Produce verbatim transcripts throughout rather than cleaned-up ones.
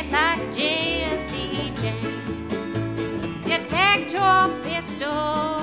straight like Jesse James. You take your pistol.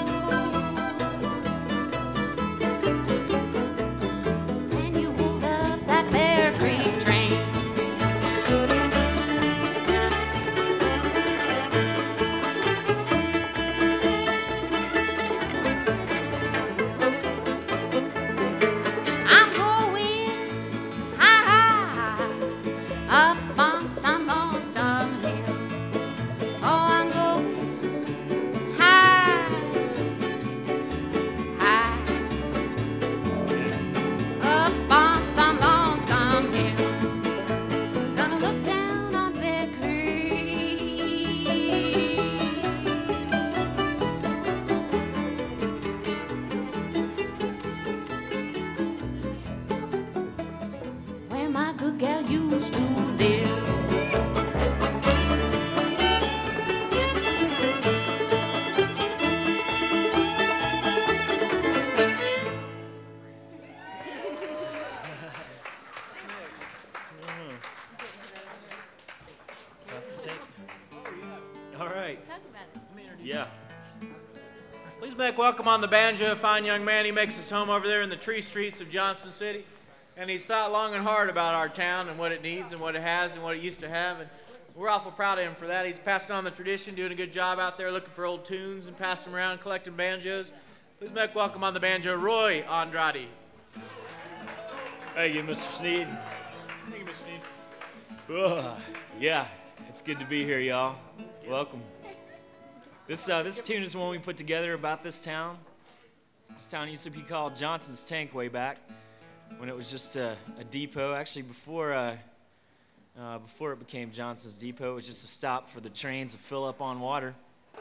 Welcome on the banjo, a fine young man. He makes his home over there in the tree streets of Johnson City. And he's thought long and hard about our town and what it needs and what it has and what it used to have. And we're awful proud of him for that. He's passing on the tradition, doing a good job out there looking for old tunes and passing them around, collecting banjos. Please make welcome on the banjo, Roy Andrade. Thank you, Mister Sneed. Thank you, Mister Sneed. Uh, yeah, it's good to be here, y'all. Welcome. This uh, this tune is one we put together about this town. This town used to be called Johnson's Tank way back when it was just a, a depot. Actually, before uh, uh, before it became Johnson's Depot, it was just a stop for the trains to fill up on water.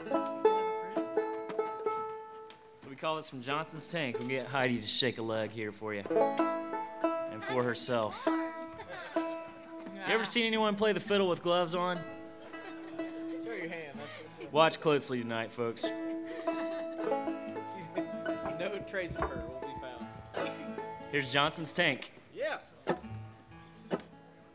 So we call this from Johnson's Tank. We'll get Heidi to shake a leg here for you and for herself. You ever seen anyone play the fiddle with gloves on? Show your hand. That's Watch closely tonight, folks. She's, no trace of her will be found. Here's Johnson's Tank.